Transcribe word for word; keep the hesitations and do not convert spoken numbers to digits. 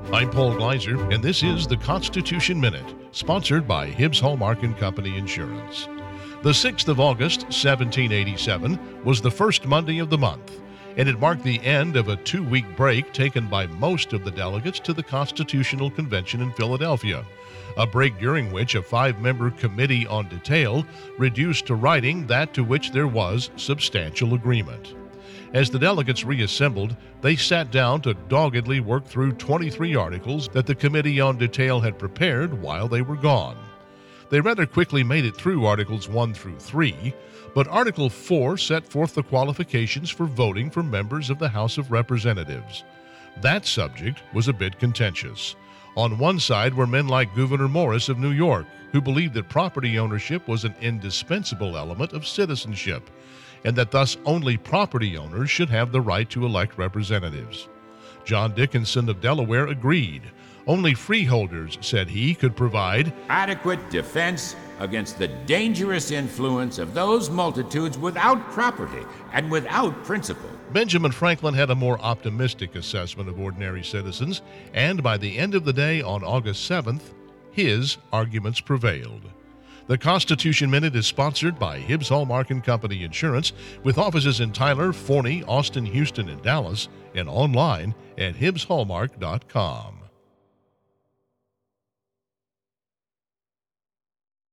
I'm Paul Gleiser, and this is the Constitution Minute, sponsored by Hibbs Hallmark and Company Insurance. The sixth of August, seventeen eighty-seven, was the first Monday of the month, and it marked the end of a two-week break taken by most of the delegates to the Constitutional Convention in Philadelphia, a break during which a five-member committee on detail reduced to writing that to which there was substantial agreement. As the delegates reassembled, they sat down to doggedly work through twenty-three articles that the Committee on Detail had prepared while they were gone. They rather quickly made it through Articles one through three, but Article four set forth the qualifications for voting for members of the House of Representatives. That subject was a bit contentious. On one side were men like Gouverneur Morris of New York, who believed that property ownership was an indispensable element of citizenship, and that thus only property owners should have the right to elect representatives. John Dickinson of Delaware agreed. Only freeholders, said he, could provide adequate defense against the dangerous influence of those multitudes without property and without principle. Benjamin Franklin had a more optimistic assessment of ordinary citizens, and by the end of the day on August seventh, his arguments prevailed. The Constitution Minute is sponsored by Hibbs Hallmark and Company Insurance, with offices in Tyler, Forney, Austin, Houston, and Dallas, and online at hibbs hallmark dot com.